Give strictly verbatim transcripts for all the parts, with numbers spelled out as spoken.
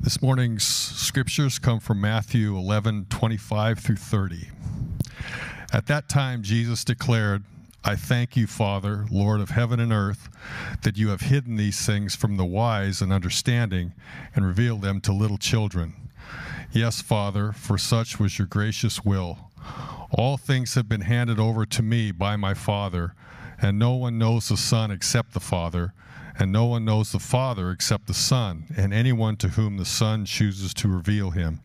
This morning's scriptures come from Matthew eleven, twenty-five through thirty. At that time, Jesus declared, I thank you, Father, Lord of heaven and earth, that you have hidden these things from the wise and understanding and revealed them to little children. Yes, Father, for such was your gracious will. All things have been handed over to me by my Father, and no one knows the Son except the Father, and no one knows the Father except the Son, and anyone to whom the Son chooses to reveal him.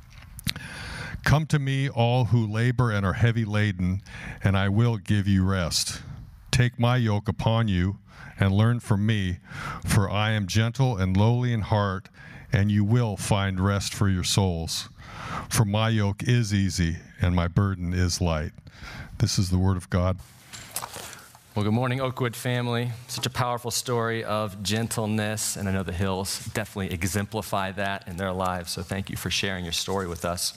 Come to me, all who labor and are heavy laden, and I will give you rest. Take my yoke upon you and learn from me, for I am gentle and lowly in heart, and you will find rest for your souls. For my yoke is easy and my burden is light. This is the word of God. Well, good morning, Oakwood family. Such a powerful story of gentleness, and I know the Hills definitely exemplify that in their lives, so thank you for sharing your story with us.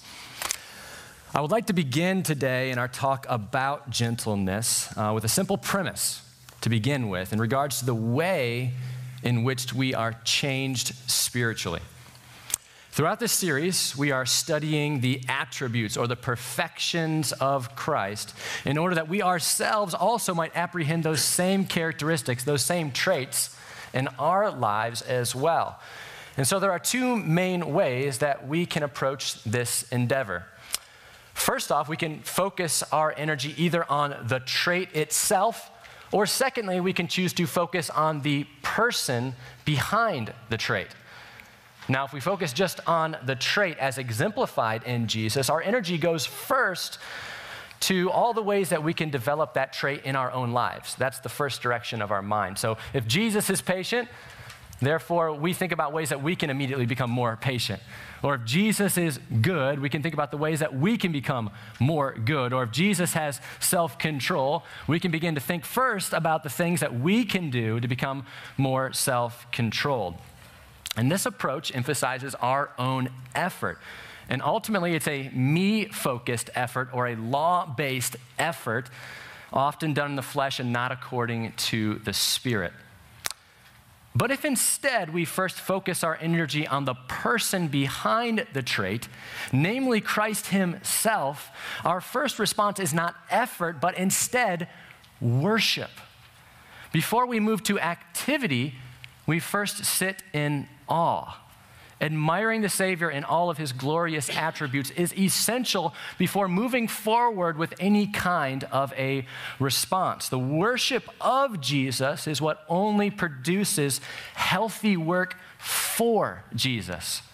I would like to begin today in our talk about gentleness uh, with a simple premise to begin with in regards to the way in which we are changed spiritually. Throughout this series, we are studying the attributes or the perfections of Christ in order that we ourselves also might apprehend those same characteristics, those same traits in our lives as well. And so there are two main ways that we can approach this endeavor. First off, we can focus our energy either on the trait itself, or secondly, we can choose to focus on the person behind the trait. Now, if we focus just on the trait as exemplified in Jesus, our energy goes first to all the ways that we can develop that trait in our own lives. That's the first direction of our mind. So if Jesus is patient, therefore we think about ways that we can immediately become more patient. Or if Jesus is good, we can think about the ways that we can become more good. Or if Jesus has self-control, we can begin to think first about the things that we can do to become more self-controlled. And this approach emphasizes our own effort. And ultimately, it's a me-focused effort or a law-based effort, often done in the flesh and not according to the Spirit. But if instead we first focus our energy on the person behind the trait, namely Christ himself, our first response is not effort, but instead worship. Before we move to activity, we first sit in awe. Admiring the Savior in all of his glorious attributes is essential before moving forward with any kind of a response. The worship of Jesus is what only produces healthy work for Jesus.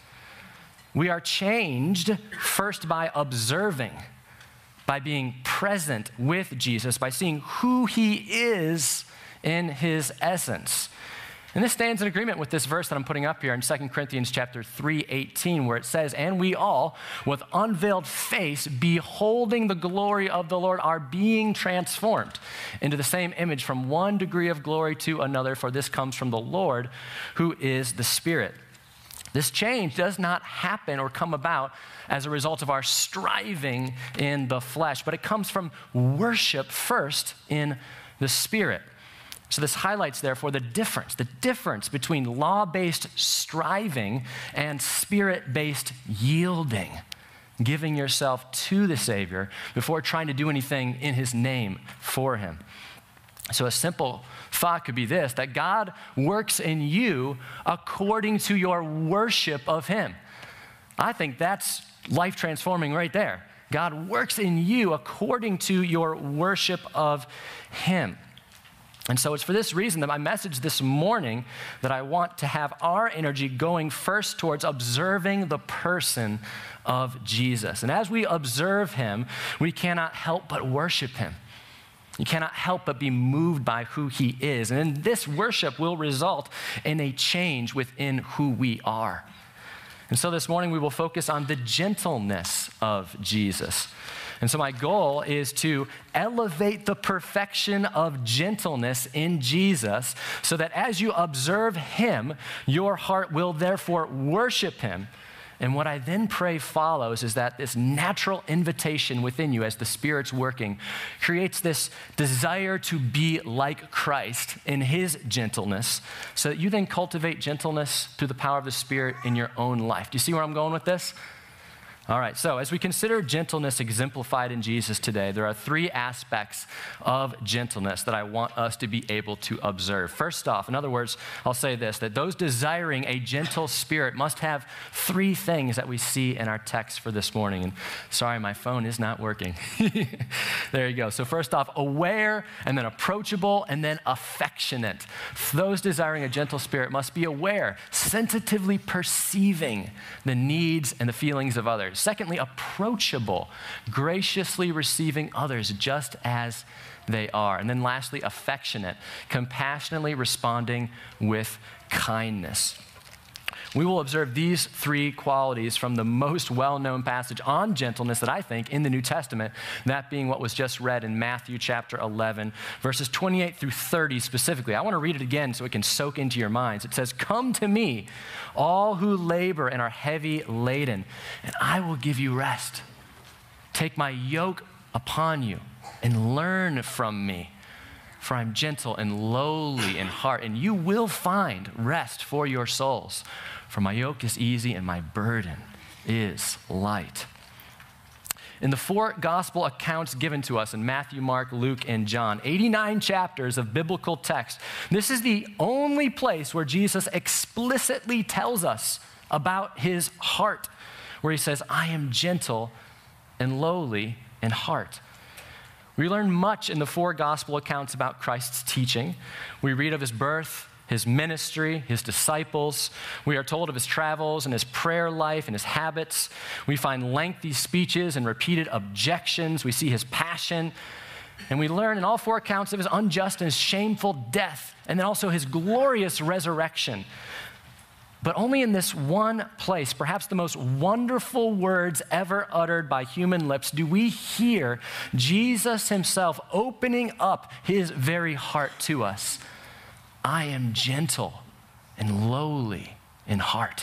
We are changed first by observing, by being present with Jesus, by seeing who he is in his essence. And this stands in agreement with this verse that I'm putting up here in Second Corinthians chapter three eighteen, where it says, and we all, with unveiled face, beholding the glory of the Lord, are being transformed into the same image from one degree of glory to another, for this comes from the Lord, who is the Spirit. This change does not happen or come about as a result of our striving in the flesh, but it comes from worship first in the Spirit. So this highlights, therefore, the difference, the difference between law-based striving and spirit-based yielding, giving yourself to the Savior before trying to do anything in his name for him. So a simple thought could be this, that God works in you according to your worship of him. I think that's life-transforming right there. God works in you according to your worship of him. And so it's for this reason that my message this morning that I want to have our energy going first towards observing the person of Jesus. And as we observe him, we cannot help but worship him. You cannot help but be moved by who he is. And then this worship will result in a change within who we are. And so this morning we will focus on the gentleness of Jesus. And so my goal is to elevate the perfection of gentleness in Jesus so that as you observe him, your heart will therefore worship him And what I then pray follows is that this natural invitation within you as the Spirit's working creates this desire to be like Christ in his gentleness, so that you then cultivate gentleness through the power of the Spirit in your own life. Do you see where I'm going with this? All right, so as we consider gentleness exemplified in Jesus today, there are three aspects of gentleness that I want us to be able to observe. First off, in other words, I'll say this, that those desiring a gentle spirit must have three things that we see in our text for this morning. And sorry, my phone is not working. There you go. So first off, aware, and then approachable, and then affectionate. Those desiring a gentle spirit must be aware, sensitively perceiving the needs and the feelings of others. Secondly, approachable, graciously receiving others just as they are. And then lastly, affectionate, compassionately responding with kindness. We will observe these three qualities from the most well-known passage on gentleness that I think in the New Testament, that being what was just read in Matthew chapter eleven, verses twenty-eight through thirty specifically. I want to read it again so it can soak into your minds. It says, "Come to me, all who labor and are heavy laden, and I will give you rest. Take my yoke upon you and learn from me. For I'm gentle and lowly in heart, and you will find rest for your souls. For my yoke is easy and my burden is light." In the four gospel accounts given to us in Matthew, Mark, Luke, and John, eighty-nine chapters of biblical text, this is the only place where Jesus explicitly tells us about his heart, where he says, "I am gentle and lowly in heart." We learn much in the four gospel accounts about Christ's teaching. We read of his birth, his ministry, his disciples. We are told of his travels and his prayer life and his habits. We find lengthy speeches and repeated objections. We see his passion. And we learn in all four accounts of his unjust and his shameful death, and then also his glorious resurrection. But only in this one place, perhaps the most wonderful words ever uttered by human lips, do we hear Jesus himself opening up his very heart to us. "I am gentle and lowly in heart."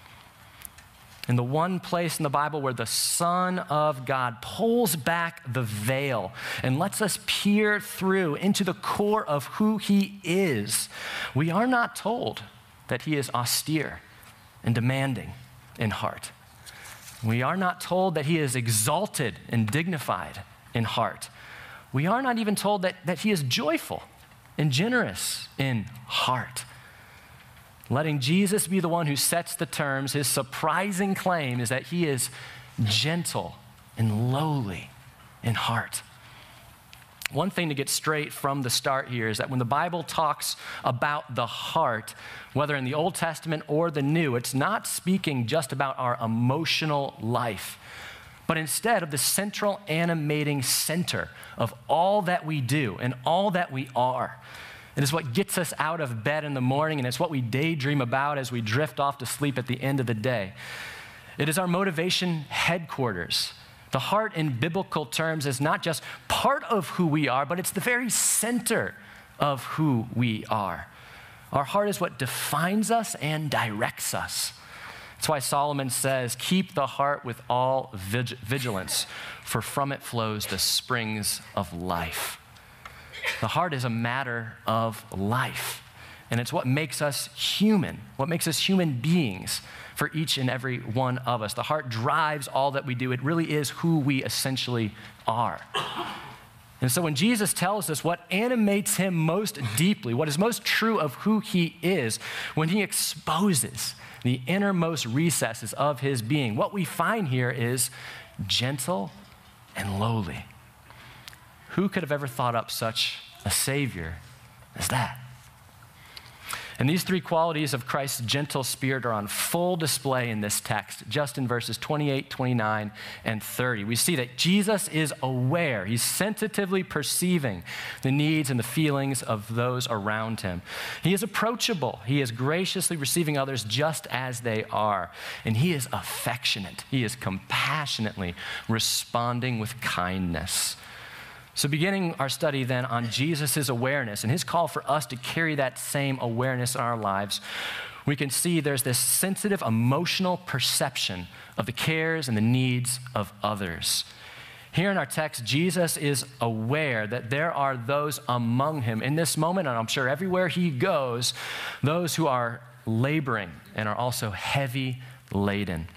In the one place in the Bible where the Son of God pulls back the veil and lets us peer through into the core of who he is, we are not told that he is austere and demanding in heart. We are not told that he is exalted and dignified in heart. We are not even told that, that he is joyful and generous in heart. Letting Jesus be the one who sets the terms, his surprising claim is that he is gentle and lowly in heart. One thing to get straight from the start here is that when the Bible talks about the heart, whether in the Old Testament or the New, it's not speaking just about our emotional life, but instead of the central animating center of all that we do and all that we are. It is what gets us out of bed in the morning, and it's what we daydream about as we drift off to sleep at the end of the day. It is our motivation headquarters. The heart in biblical terms is not just part of who we are, but it's the very center of who we are. Our heart is what defines us and directs us. That's why Solomon says, "Keep the heart with all vig- vigilance, for from it flows the springs of life." The heart is a matter of life, and it's what makes us human, what makes us human beings for each and every one of us. The heart drives all that we do. It really is who we essentially are. And so when Jesus tells us what animates him most deeply, what is most true of who he is, when he exposes the innermost recesses of his being, what we find here is gentle and lowly. Who could have ever thought up such a Savior as that? And these three qualities of Christ's gentle spirit are on full display in this text, just in verses twenty-eight, twenty-nine, and thirty. We see that Jesus is aware. He's sensitively perceiving the needs and the feelings of those around him. He is approachable. He is graciously receiving others just as they are. And he is affectionate. He is compassionately responding with kindness. So beginning our study then on Jesus' awareness and his call for us to carry that same awareness in our lives, we can see there's this sensitive emotional perception of the cares and the needs of others. Here in our text, Jesus is aware that there are those among him in this moment, and I'm sure everywhere he goes, those who are laboring and are also heavy laden.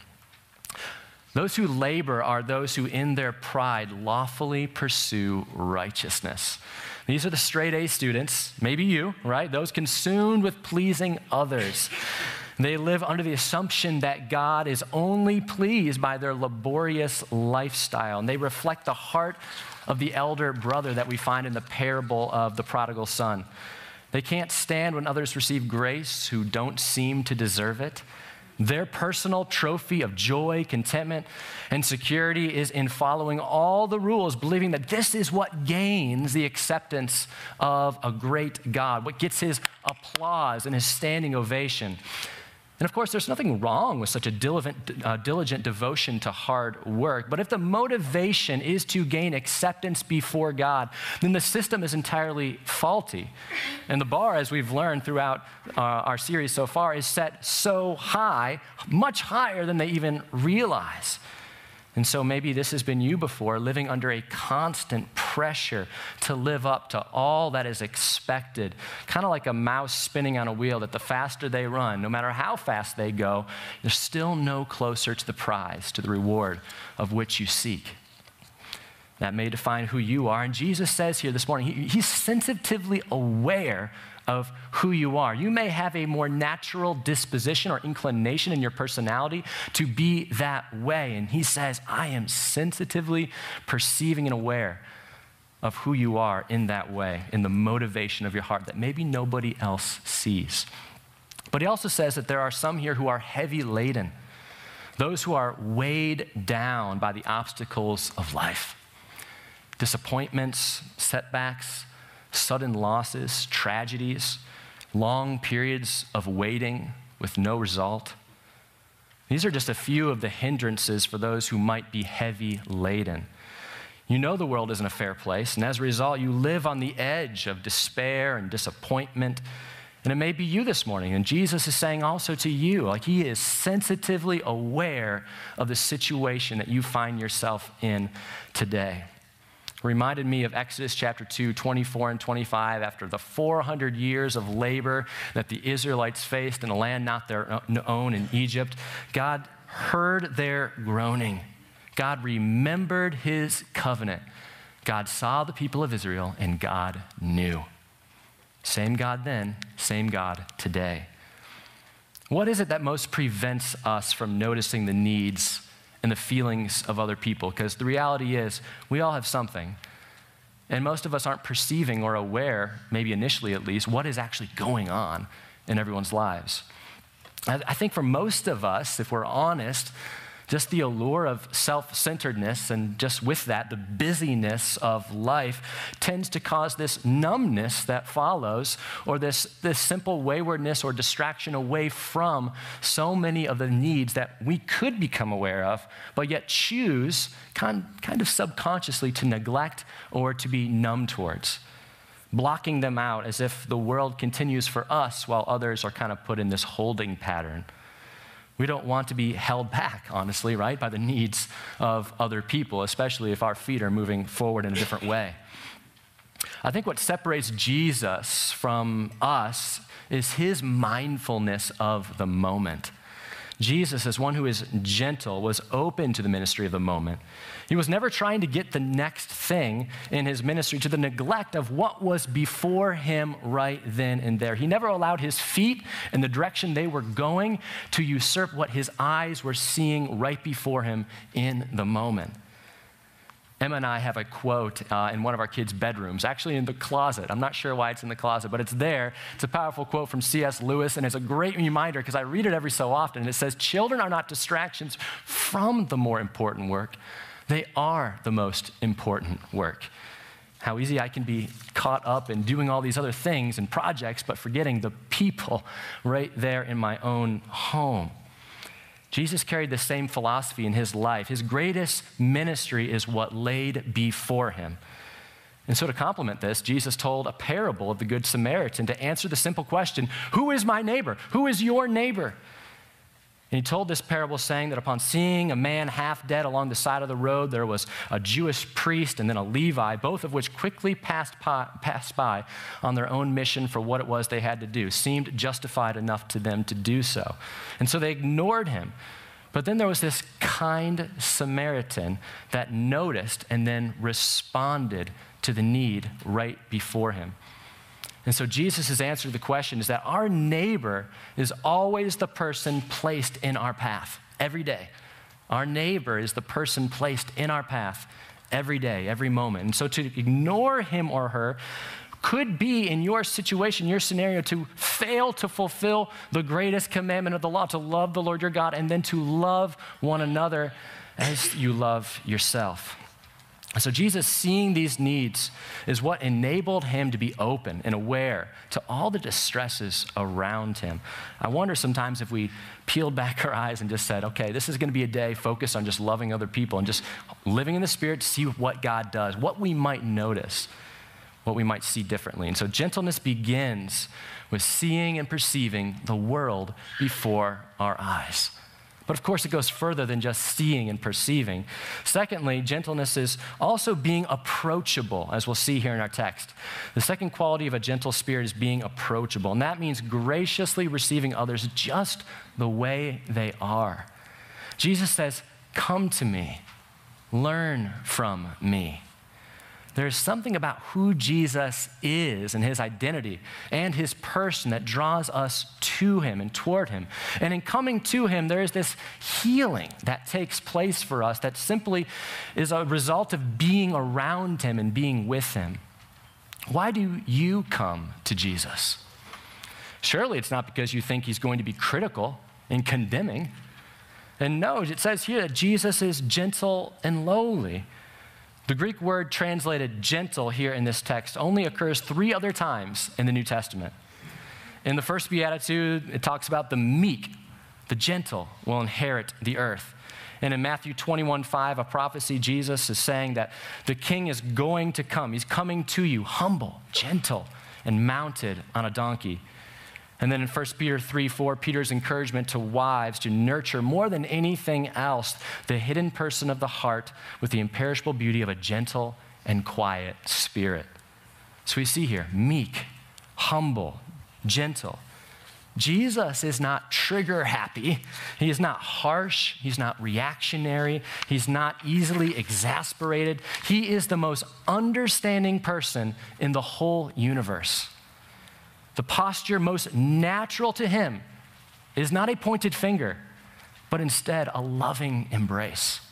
Those who labor are those who in their pride lawfully pursue righteousness. These are the straight A students, maybe you, right? Those consumed with pleasing others. They live under the assumption that God is only pleased by their laborious lifestyle, and they reflect the heart of the elder brother that we find in the parable of the prodigal son. They can't stand when others receive grace who don't seem to deserve it. Their personal trophy of joy, contentment, and security is in following all the rules, believing that this is what gains the acceptance of a great God, what gets his applause and his standing ovation. And of course, there's nothing wrong with such a diligent, uh, diligent devotion to hard work. But if the motivation is to gain acceptance before God, then the system is entirely faulty. And the bar, as we've learned throughout uh, our series so far, is set so high, much higher than they even realize. And so maybe this has been you before, living under a constant pressure to live up to all that is expected, kind of like a mouse spinning on a wheel, that the faster they run, no matter how fast they go, they're still no closer to the prize, to the reward of which you seek. That may define who you are. And Jesus says here this morning, he, he's sensitively aware of who you are. You may have a more natural disposition or inclination in your personality to be that way. And he says, I am sensitively perceiving and aware of who you are in that way, in the motivation of your heart that maybe nobody else sees. But he also says that there are some here who are heavy laden, those who are weighed down by the obstacles of life, disappointments, setbacks, sudden losses, tragedies, long periods of waiting with no result. These are just a few of the hindrances for those who might be heavy laden. You know the world isn't a fair place, and as a result, you live on the edge of despair and disappointment. And it may be you this morning, and Jesus is saying also to you, like he is sensitively aware of the situation that you find yourself in today. Reminded me of Exodus chapter two, twenty-four and twenty-five, after the four hundred years of labor that the Israelites faced in a land not their own in Egypt. God heard their groaning. God remembered his covenant. God saw the people of Israel, and God knew. Same God then, same God today. What is it that most prevents us from noticing the needs and the feelings of other people? Because the reality is, we all have something. And most of us aren't perceiving or aware, maybe initially at least, what is actually going on in everyone's lives. I think for most of us, if we're honest, just the allure of self-centeredness and just with that, the busyness of life tends to cause this numbness that follows, or this, this simple waywardness or distraction away from so many of the needs that we could become aware of, but yet choose kind, kind of subconsciously to neglect or to be numb towards, blocking them out as if the world continues for us while others are kind of put in this holding pattern. We don't want to be held back, honestly, right, by the needs of other people, especially if our feet are moving forward in a different way. I think what separates Jesus from us is his mindfulness of the moment. Jesus, as one who is gentle, was open to the ministry of the moment. He was never trying to get the next thing in his ministry to the neglect of what was before him right then and there. He never allowed his feet and the direction they were going to usurp what his eyes were seeing right before him in the moment. Emma and I have a quote uh, in one of our kids' bedrooms, actually in the closet. I'm not sure why it's in the closet, but it's there. It's a powerful quote from C S Lewis, and it's a great reminder because I read it every so often. And it says, "Children are not distractions from the more important work. They are the most important work." How easy I can be caught up in doing all these other things and projects, but forgetting the people right there in my own home. Jesus carried the same philosophy in his life. His greatest ministry is what laid before him. And so to complement this, Jesus told a parable of the Good Samaritan to answer the simple question, who is my neighbor? Who is your neighbor? And he told this parable saying that upon seeing a man half dead along the side of the road, there was a Jewish priest and then a Levi, both of which quickly passed by, passed by on their own mission for what it was they had to do, seemed justified enough to them to do so. And so they ignored him. But then there was this kind Samaritan that noticed and then responded to the need right before him. And so Jesus' answer to the question is that our neighbor is always the person placed in our path every day. Our neighbor is the person placed in our path every day, every moment. And so to ignore him or her could be, in your situation, your scenario, to fail to fulfill the greatest commandment of the law, to love the Lord your God, and then to love one another as you love yourself. So Jesus, seeing these needs, is what enabled him to be open and aware to all the distresses around him. I wonder sometimes if we peeled back our eyes and just said, okay, this is going to be a day focused on just loving other people and just living in the Spirit to see what God does, what we might notice, what we might see differently. And so gentleness begins with seeing and perceiving the world before our eyes. But of course, it goes further than just seeing and perceiving. Secondly, gentleness is also being approachable, as we'll see here in our text. The second quality of a gentle spirit is being approachable, and that means graciously receiving others just the way they are. Jesus says, "Come to me, learn from me." There's something about who Jesus is and his identity and his person that draws us to him and toward him. And in coming to him, there is this healing that takes place for us that simply is a result of being around him and being with him. Why do you come to Jesus? Surely it's not because you think he's going to be critical and condemning. And no, it says here that Jesus is gentle and lowly. The Greek word translated gentle here in this text only occurs three other times in the New Testament. In the first beatitude, it talks about the meek, the gentle will inherit the earth. And in Matthew twenty-one five, a prophecy, Jesus is saying that the king is going to come. He's coming to you, humble, gentle, and mounted on a donkey. And then in First Peter three four, Peter's encouragement to wives to nurture more than anything else the hidden person of the heart with the imperishable beauty of a gentle and quiet spirit. So we see here, meek, humble, gentle. Jesus is not trigger happy. He is not harsh. He's not reactionary. He's not easily exasperated. He is the most understanding person in the whole universe. The posture most natural to him is not a pointed finger, but instead a loving embrace.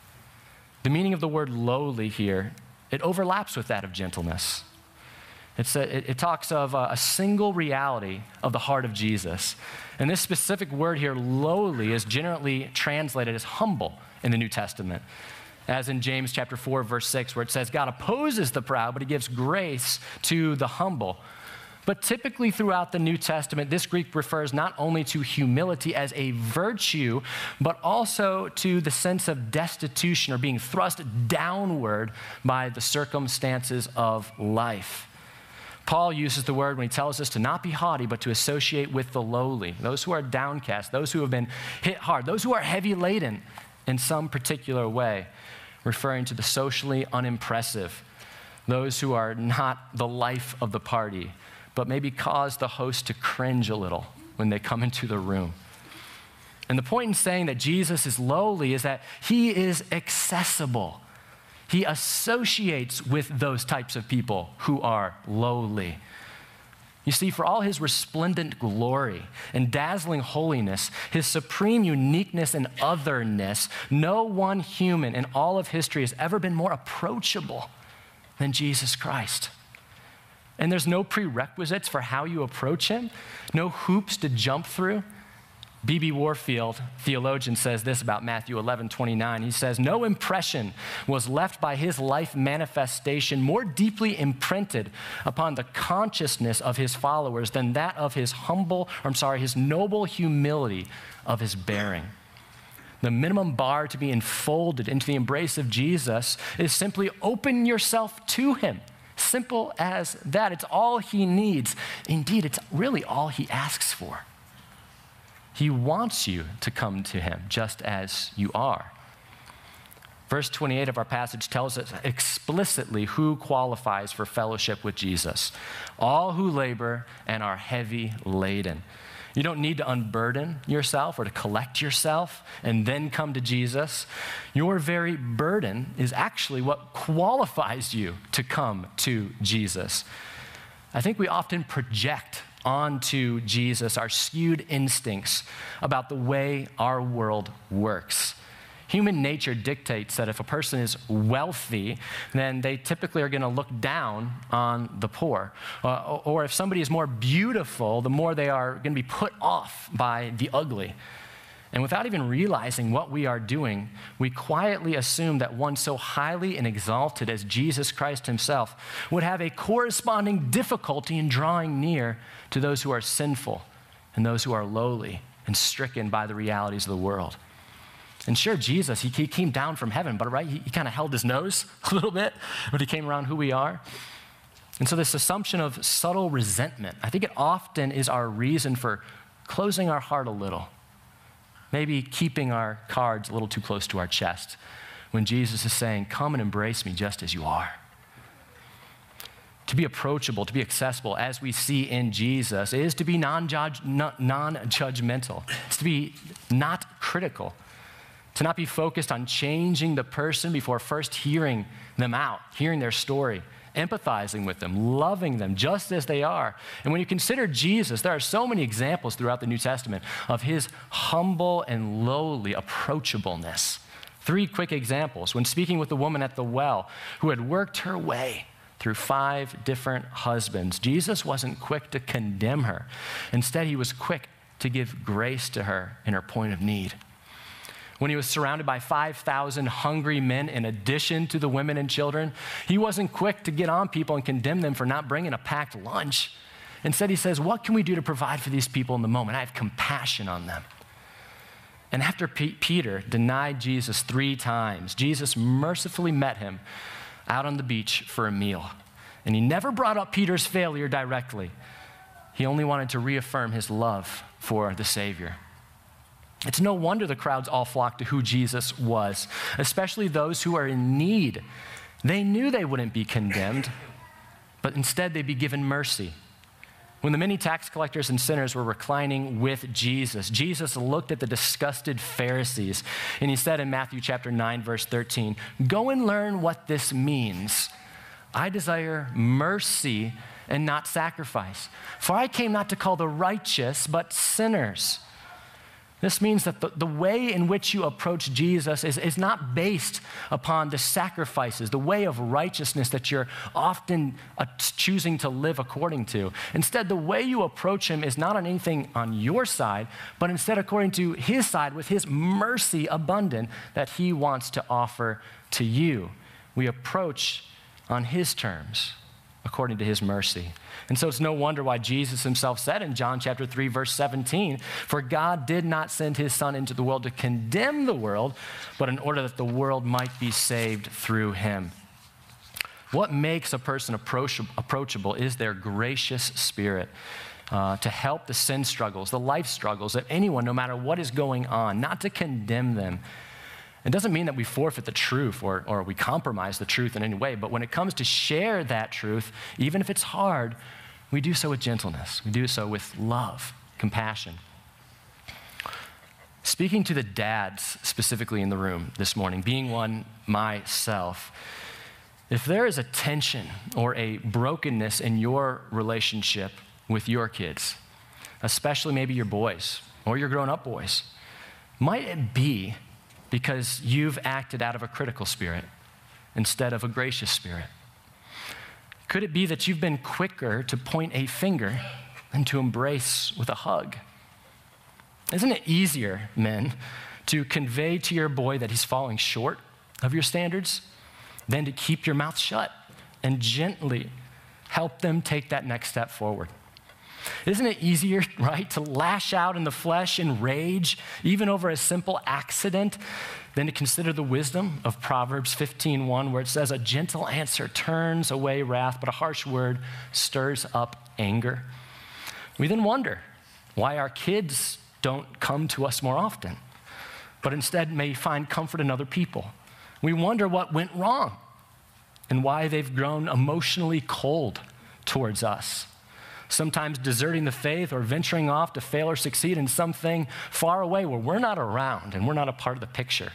The meaning of the word lowly here, it overlaps with that of gentleness. It's a, it, it talks of a, a single reality of the heart of Jesus. And this specific word here, lowly, is generally translated as humble in the New Testament. As in James chapter four, verse six, where it says, God opposes the proud, but he gives grace to the humble. But typically throughout the New Testament, this Greek refers not only to humility as a virtue, but also to the sense of destitution or being thrust downward by the circumstances of life. Paul uses the word when he tells us to not be haughty, but to associate with the lowly, those who are downcast, those who have been hit hard, those who are heavy laden in some particular way, referring to the socially unimpressive, those who are not the life of the party, but maybe cause the host to cringe a little when they come into the room. And the point in saying that Jesus is lowly is that he is accessible. He associates with those types of people who are lowly. You see, for all his resplendent glory and dazzling holiness, his supreme uniqueness and otherness, no one human in all of history has ever been more approachable than Jesus Christ. And there's no prerequisites for how you approach him, no hoops to jump through. B B Warfield, theologian, says this about Matthew eleven twenty-nine. He says, no impression was left by his life manifestation more deeply imprinted upon the consciousness of his followers than that of his humble, or I'm sorry, his noble humility of his bearing. The minimum bar to be enfolded into the embrace of Jesus is simply open yourself to him. simple as that. It's all he needs. Indeed, it's really all he asks for. He wants you to come to him just as you are. Verse twenty-eight of our passage tells us explicitly who qualifies for fellowship with Jesus. All who labor and are heavy laden. You don't need to unburden yourself or to collect yourself and then come to Jesus. Your very burden is actually what qualifies you to come to Jesus. I think we often project onto Jesus our skewed instincts about the way our world works. Human nature dictates that if a person is wealthy, then they typically are going to look down on the poor. Uh, or if somebody is more beautiful, the more they are going to be put off by the ugly. And without even realizing what we are doing, we quietly assume that one so highly and exalted as Jesus Christ himself would have a corresponding difficulty in drawing near to those who are sinful and those who are lowly and stricken by the realities of the world. And sure, Jesus, he, he came down from heaven, but right, he, he kind of held his nose a little bit when he came around who we are. And so this assumption of subtle resentment, I think it often is our reason for closing our heart a little, maybe keeping our cards a little too close to our chest when Jesus is saying, come and embrace me just as you are. To be approachable, to be accessible, as we see in Jesus, is to be non-judge, non-judgmental. It's to be not critical. To not be focused on changing the person before first hearing them out, hearing their story, empathizing with them, loving them just as they are. And when you consider Jesus, there are so many examples throughout the New Testament of his humble and lowly approachableness. Three quick examples. When speaking with the woman at the well who had worked her way through five different husbands, Jesus wasn't quick to condemn her. Instead, he was quick to give grace to her in her point of need. When he was surrounded by five thousand hungry men in addition to the women and children, he wasn't quick to get on people and condemn them for not bringing a packed lunch. Instead, he says, what can we do to provide for these people in the moment? I have compassion on them. And after P- Peter denied Jesus three times, Jesus mercifully met him out on the beach for a meal. And he never brought up Peter's failure directly. He only wanted to reaffirm his love for the Savior. It's no wonder the crowds all flocked to who Jesus was, especially those who are in need. They knew they wouldn't be condemned, but instead they'd be given mercy. When the many tax collectors and sinners were reclining with Jesus, Jesus looked at the disgusted Pharisees, and he said in Matthew chapter nine, verse thirteen, go and learn what this means. I desire mercy and not sacrifice, for I came not to call the righteous, but sinners. This means that the, the way in which you approach Jesus is, is not based upon the sacrifices, the way of righteousness that you're often uh, choosing to live according to. Instead, the way you approach him is not on anything on your side, but instead according to his side with his mercy abundant that he wants to offer to you. We approach on his terms, according to his mercy. And so it's no wonder why Jesus himself said in John chapter three, verse seventeen, for God did not send his son into the world to condemn the world, but in order that the world might be saved through him. What makes a person approach- approachable is their gracious spirit uh, to help the sin struggles, the life struggles of anyone, no matter what is going on, not to condemn them. It doesn't mean that we forfeit the truth or, or we compromise the truth in any way, but when it comes to share that truth, even if it's hard, we do so with gentleness. We do so with love, compassion. Speaking to the dads specifically in the room this morning, being one myself, if there is a tension or a brokenness in your relationship with your kids, especially maybe your boys or your grown-up boys, might it be because you've acted out of a critical spirit instead of a gracious spirit? Could it be that you've been quicker to point a finger than to embrace with a hug? Isn't it easier, men, to convey to your boy that he's falling short of your standards than to keep your mouth shut and gently help them take that next step forward? Isn't it easier, right, to lash out in the flesh in rage, even over a simple accident, than to consider the wisdom of Proverbs fifteen one, where it says, a gentle answer turns away wrath, but a harsh word stirs up anger? We then wonder why our kids don't come to us more often, but instead may find comfort in other people. We wonder what went wrong and why they've grown emotionally cold towards us, sometimes deserting the faith or venturing off to fail or succeed in something far away where we're not around and we're not a part of the picture.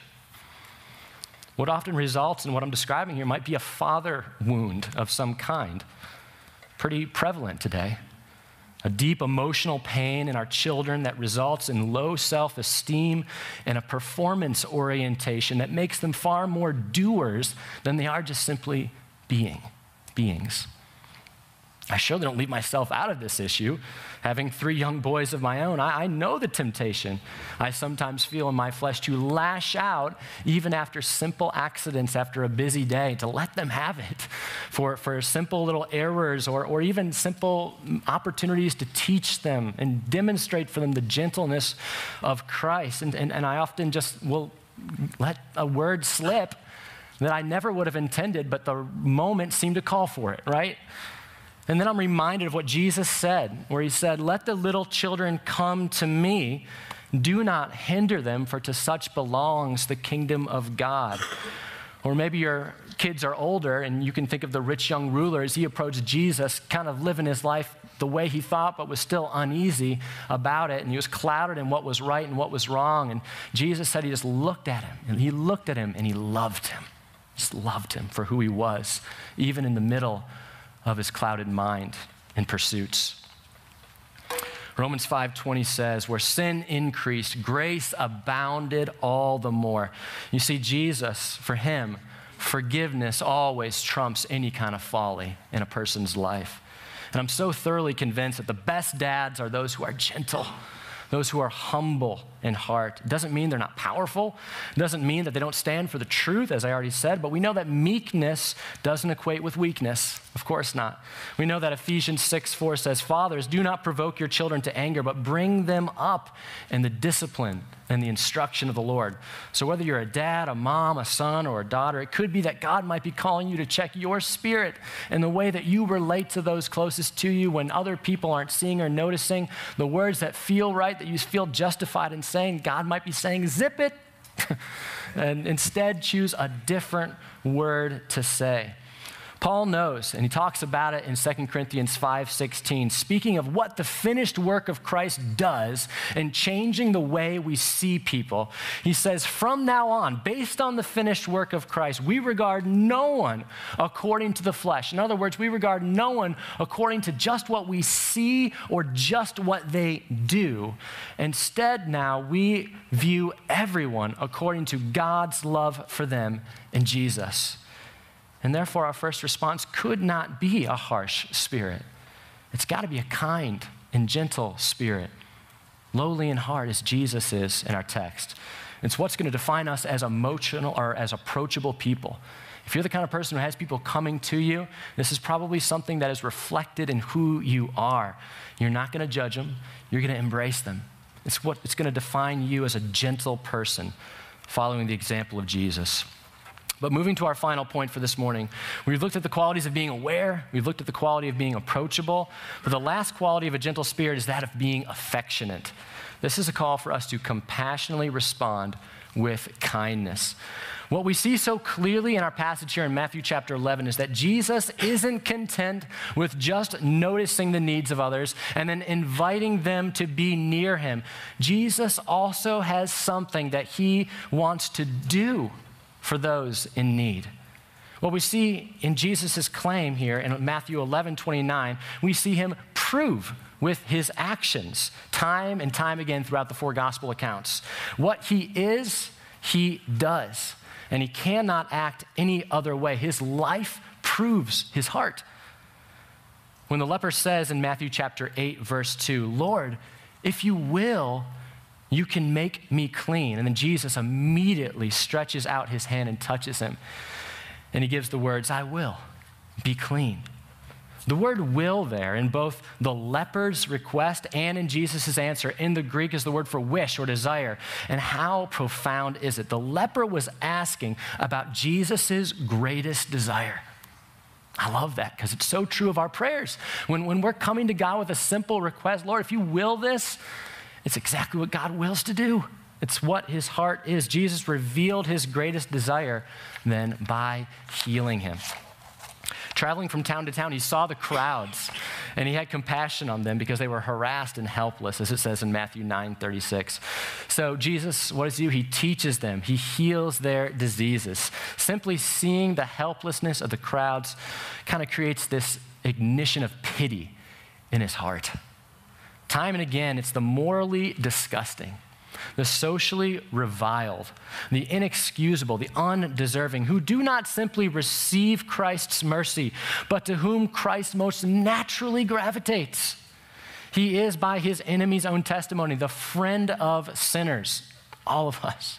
What often results in what I'm describing here might be a father wound of some kind, pretty prevalent today. A deep emotional pain in our children that results in low self-esteem and a performance orientation that makes them far more doers than they are just simply being, beings. I surely don't leave myself out of this issue. Having three young boys of my own, I, I know the temptation I sometimes feel in my flesh to lash out even after simple accidents after a busy day, to let them have it for, for simple little errors or, or even simple opportunities to teach them and demonstrate for them the gentleness of Christ. And, and, and I often just will let a word slip that I never would have intended, but the moment seemed to call for it, right? And then I'm reminded of what Jesus said, where he said, let the little children come to me. Do not hinder them, for to such belongs the kingdom of God. Or maybe your kids are older and you can think of the rich young ruler as he approached Jesus, kind of living his life the way he thought, but was still uneasy about it. And he was clouded in what was right and what was wrong. And Jesus said he just looked at him, and he looked at him and he loved him. Just loved him for who he was, even in the middle of his clouded mind and pursuits. Romans five twenty says, where sin increased, grace abounded all the more. You see, Jesus, for him, forgiveness always trumps any kind of folly in a person's life. And I'm so thoroughly convinced that the best dads are those who are gentle, those who are humble in heart. It doesn't mean they're not powerful. It doesn't mean that they don't stand for the truth, as I already said, but we know that meekness doesn't equate with weakness. Of course not. We know that Ephesians six four says, fathers, do not provoke your children to anger, but bring them up in the discipline and the instruction of the Lord. So whether you're a dad, a mom, a son, or a daughter, it could be that God might be calling you to check your spirit and the way that you relate to those closest to you when other people aren't seeing or noticing the words that feel right, that you feel justified in saying. God might be saying, zip it, and instead choose a different word to say. Paul knows, and he talks about it in Second Corinthians five sixteen, speaking of what the finished work of Christ does in changing the way we see people. He says, from now on, based on the finished work of Christ, we regard no one according to the flesh. In other words, we regard no one according to just what we see or just what they do. Instead, now we view everyone according to God's love for them in Jesus. And therefore, our first response could not be a harsh spirit. It's got to be a kind and gentle spirit, lowly in heart as Jesus is in our text. It's what's going to define us as emotional or as approachable people. If you're the kind of person who has people coming to you, this is probably something that is reflected in who you are. You're not going to judge them. You're going to embrace them. It's what it's going to define you as a gentle person, following the example of Jesus. But moving to our final point for this morning, we've looked at the qualities of being aware, we've looked at the quality of being approachable, but the last quality of a gentle spirit is that of being affectionate. This is a call for us to compassionately respond with kindness. What we see so clearly in our passage here in Matthew chapter eleven is that Jesus isn't content with just noticing the needs of others and then inviting them to be near him. Jesus also has something that he wants to do for those in need. What we see in Jesus' claim here in Matthew eleven twenty-nine, we see him prove with his actions time and time again throughout the four gospel accounts. What he is, he does, and he cannot act any other way. His life proves his heart. When the leper says in Matthew chapter eight, verse two, Lord, if you will, you can make me clean. And then Jesus immediately stretches out his hand and touches him. And he gives the words, I will be clean. The word will there in both the leper's request and in Jesus' answer in the Greek is the word for wish or desire. And how profound is it? The leper was asking about Jesus' greatest desire. I love that because it's so true of our prayers. When, when we're coming to God with a simple request, Lord, if you will this, it's exactly what God wills to do. It's what his heart is. Jesus revealed his greatest desire then by healing him. Traveling from town to town, he saw the crowds, and he had compassion on them because they were harassed and helpless, as it says in Matthew nine thirty-six. So Jesus, what does he do? He teaches them. He heals their diseases. Simply seeing the helplessness of the crowds kind of creates this ignition of pity in his heart. Time and again, it's the morally disgusting, the socially reviled, the inexcusable, the undeserving, who do not simply receive Christ's mercy, but to whom Christ most naturally gravitates. He is, by his enemy's own testimony, the friend of sinners, all of us.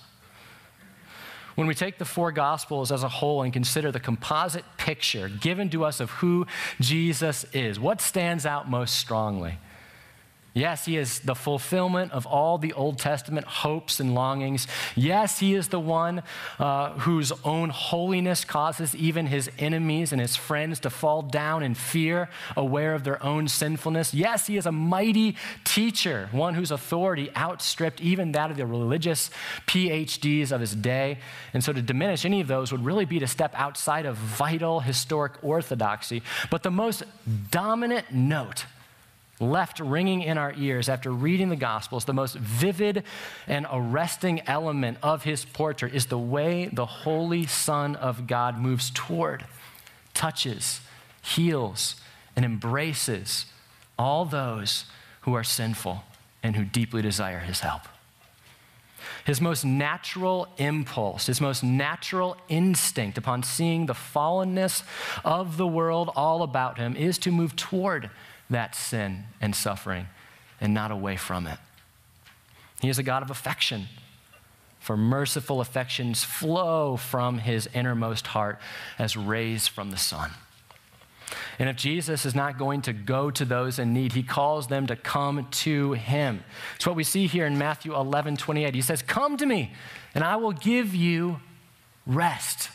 When we take the four Gospels as a whole and consider the composite picture given to us of who Jesus is, what stands out most strongly? Yes, he is the fulfillment of all the Old Testament hopes and longings. Yes, he is the one uh, whose own holiness causes even his enemies and his friends to fall down in fear, aware of their own sinfulness. Yes, he is a mighty teacher, one whose authority outstripped even that of the religious P H Ds of his day. And so to diminish any of those would really be to step outside of vital historic orthodoxy. But the most dominant note left ringing in our ears after reading the Gospels, the most vivid and arresting element of his portrait is the way the Holy Son of God moves toward, touches, heals, and embraces all those who are sinful and who deeply desire his help. His most natural impulse, his most natural instinct upon seeing the fallenness of the world all about him is to move toward that sin and suffering and not away from it. He is a God of affection, for merciful affections flow from his innermost heart as rays from the sun. And if Jesus is not going to go to those in need, he calls them to come to him. It's what we see here in Matthew eleven twenty-eight. He says, "Come to me, and I will give you rest."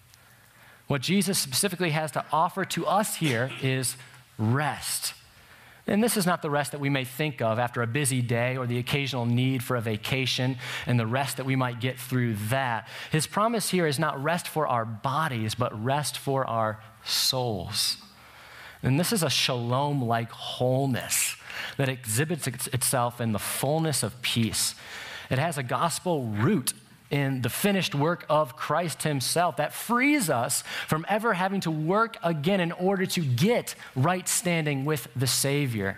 What Jesus specifically has to offer to us here is rest. And this is not the rest that we may think of after a busy day or the occasional need for a vacation and the rest that we might get through that. His promise here is not rest for our bodies, but rest for our souls. And this is a shalom-like wholeness that exhibits itself in the fullness of peace. It has a gospel root in the finished work of Christ himself that frees us from ever having to work again in order to get right standing with the Savior.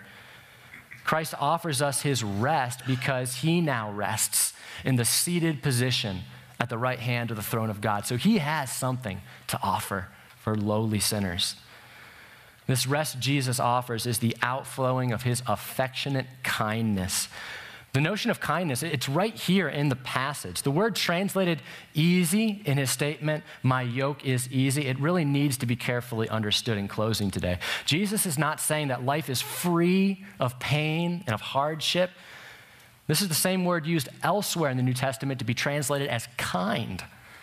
Christ offers us his rest because he now rests in the seated position at the right hand of the throne of God. So he has something to offer for lowly sinners. This rest Jesus offers is the outflowing of his affectionate kindness. The notion of kindness, it's right here in the passage. The word translated easy in his statement, "My yoke is easy," it really needs to be carefully understood in closing today. Jesus is not saying that life is free of pain and of hardship. This is the same word used elsewhere in the New Testament to be translated as kind.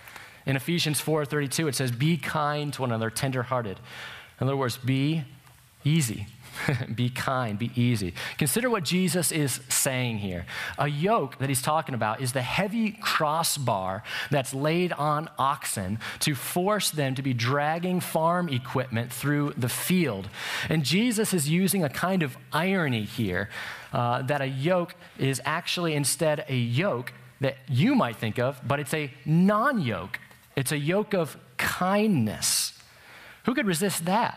In Ephesians four thirty-two, it says, "Be kind to one another, tenderhearted." In other words, be easy. Be kind, be easy. Consider what Jesus is saying here. A yoke that he's talking about is the heavy crossbar that's laid on oxen to force them to be dragging farm equipment through the field. And Jesus is using a kind of irony here, uh, that a yoke is actually instead a yoke that you might think of, but it's a non-yoke. It's a yoke of kindness. Who could resist that?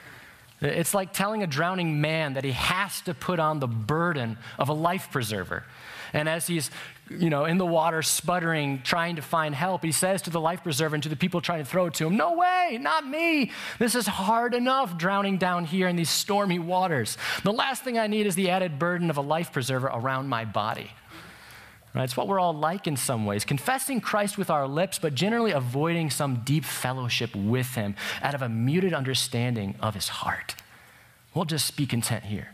It's like telling a drowning man that he has to put on the burden of a life preserver. And as he's, you know, in the water sputtering, trying to find help, he says to the life preserver and to the people trying to throw it to him, "No way, not me. This is hard enough drowning down here in these stormy waters. The last thing I need is the added burden of a life preserver around my body." Right? It's what we're all like in some ways, confessing Christ with our lips, but generally avoiding some deep fellowship with him out of a muted understanding of his heart. we'll just be content here.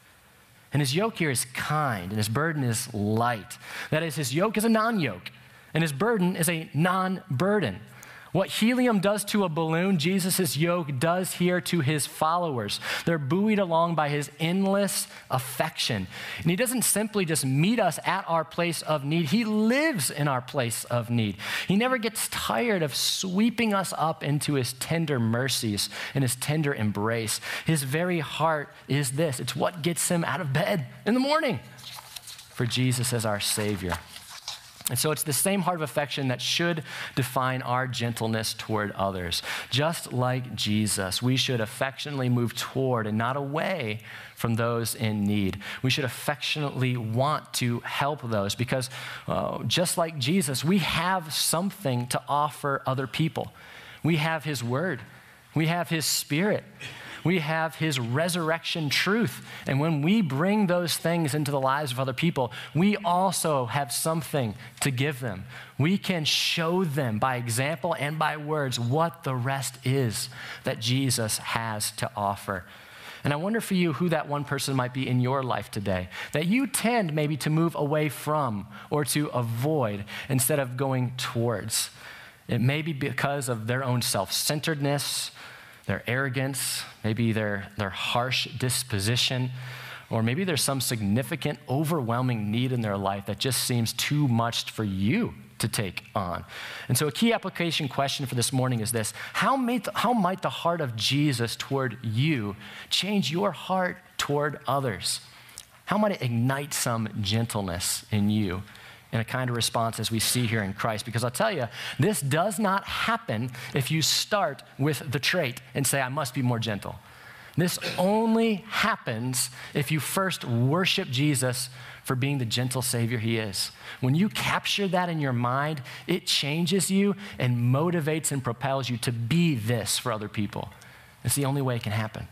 And his yoke here is kind, and his burden is light. That is, his yoke is a non-yoke, and his burden is a non-burden. What helium does to a balloon, Jesus' yoke does here to his followers. They're buoyed along by his endless affection. And he doesn't simply just meet us at our place of need. He lives in our place of need. He never gets tired of sweeping us up into his tender mercies and his tender embrace. His very heart is this. It's what gets him out of bed in the morning, for Jesus as our Savior. And so it's the same heart of affection that should define our gentleness toward others. Just like Jesus, we should affectionately move toward and not away from those in need. We should affectionately want to help those because uh, just like Jesus, we have something to offer other people. We have his word. We have his spirit. We have his resurrection truth. And when we bring those things into the lives of other people, we also have something to give them. We can show them by example and by words what the rest is that Jesus has to offer. And I wonder for you who that one person might be in your life today that you tend maybe to move away from or to avoid instead of going towards. It may be because of their own self-centeredness, their arrogance, maybe their, their harsh disposition, or maybe there's some significant, overwhelming need in their life that just seems too much for you to take on. And so a key application question for this morning is this: how, may the, how might the heart of Jesus toward you change your heart toward others? How might it ignite some gentleness in you? And a kind of response as we see here in Christ. Because I'll tell you, this does not happen if you start with the trait and say, I must be more gentle. This only happens if you first worship Jesus for being the gentle Savior he is. When you capture that in your mind, it changes you and motivates and propels you to be this for other people. It's the only way it can happen.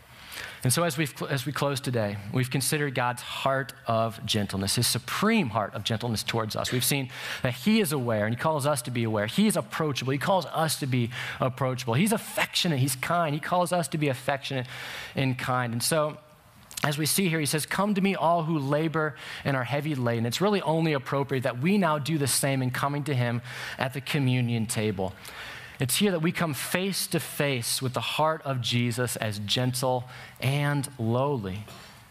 And so as, we've, as we close today, we've considered God's heart of gentleness, his supreme heart of gentleness towards us. We've seen that he is aware, and he calls us to be aware. He is approachable. He calls us to be approachable. He's affectionate. He's kind. He calls us to be affectionate and kind. And so as we see here, he says, come to me all who labor and are heavy laden. It's really only appropriate that we now do the same in coming to him at the communion table. It's here that we come face to face with the heart of Jesus as gentle and lowly.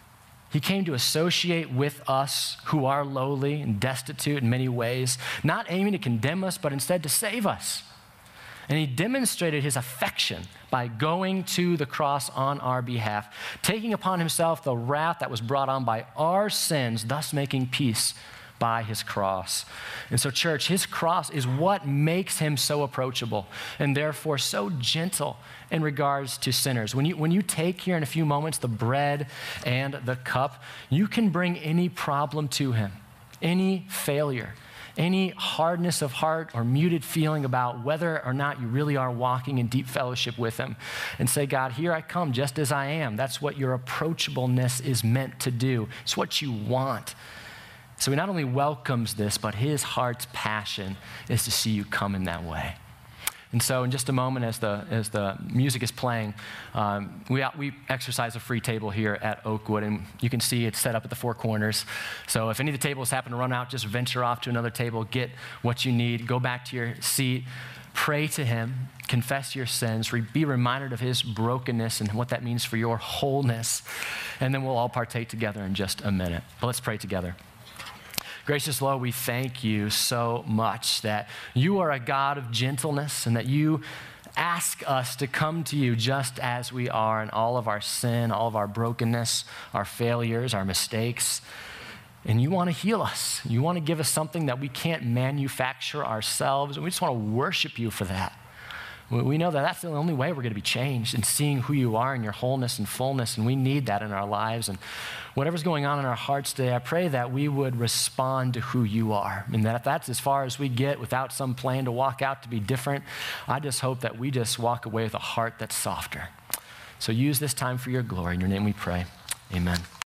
He came to associate with us who are lowly and destitute in many ways, not aiming to condemn us, but instead to save us. And he demonstrated his affection by going to the cross on our behalf, taking upon himself the wrath that was brought on by our sins, thus making peace by his cross. And so, church, his cross is what makes him so approachable and therefore so gentle in regards to sinners. When you, when you take here in a few moments the bread and the cup, you can bring any problem to him, any failure, any hardness of heart or muted feeling about whether or not you really are walking in deep fellowship with him, and say, God, here I come just as I am. That's what your approachableness is meant to do. It's what you want. So he not only welcomes this, but his heart's passion is to see you come in that way. And so in just a moment, as the as the music is playing, um, we we exercise a free table here at Oakwood, and you can see it's set up at the four corners. So if any of the tables happen to run out, just venture off to another table, get what you need, go back to your seat, pray to him, confess your sins, re- be reminded of his brokenness and what that means for your wholeness, and then we'll all partake together in just a minute. But let's pray together. Gracious Lord, we thank you so much that you are a God of gentleness and that you ask us to come to you just as we are in all of our sin, all of our brokenness, our failures, our mistakes. And you want to heal us. You want to give us something that we can't manufacture ourselves. And we just want to worship you for that. We know that that's the only way we're going to be changed, in seeing who you are in your wholeness and fullness, and we need that in our lives. And whatever's going on in our hearts today, I pray that we would respond to who you are, and that if that's as far as we get without some plan to walk out to be different, I just hope that we just walk away with a heart that's softer. So use this time for your glory. In your name we pray. Amen.